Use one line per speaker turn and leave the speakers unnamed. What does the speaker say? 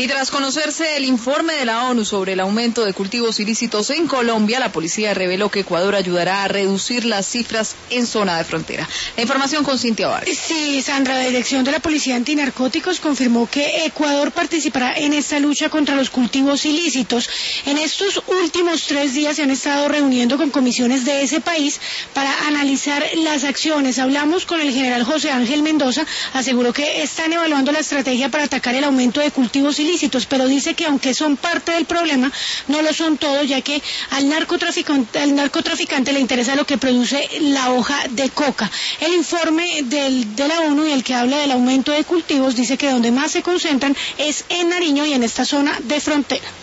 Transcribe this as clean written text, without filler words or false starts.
Y tras conocerse el informe de la ONU sobre el aumento de cultivos ilícitos en Colombia, la policía reveló que Ecuador ayudará a reducir las cifras en zona de frontera. La información con Cintia Vargas.
Sí, Sandra, la dirección de la Policía Antinarcóticos confirmó que Ecuador participará en esta lucha contra los cultivos ilícitos. En estos últimos 3 días se han estado reuniendo con comisiones de ese país para analizar las acciones. Hablamos con el general José Ángel Mendoza, aseguró que están evaluando la estrategia para atacar el aumento de cultivos ilícitos, pero dice que aunque son parte del problema, no lo son todo, ya que al narcotraficante le interesa lo que produce la hoja de coca. El informe de la ONU y el que habla del aumento de cultivos dice que donde más se concentran es en Nariño y en esta zona de frontera.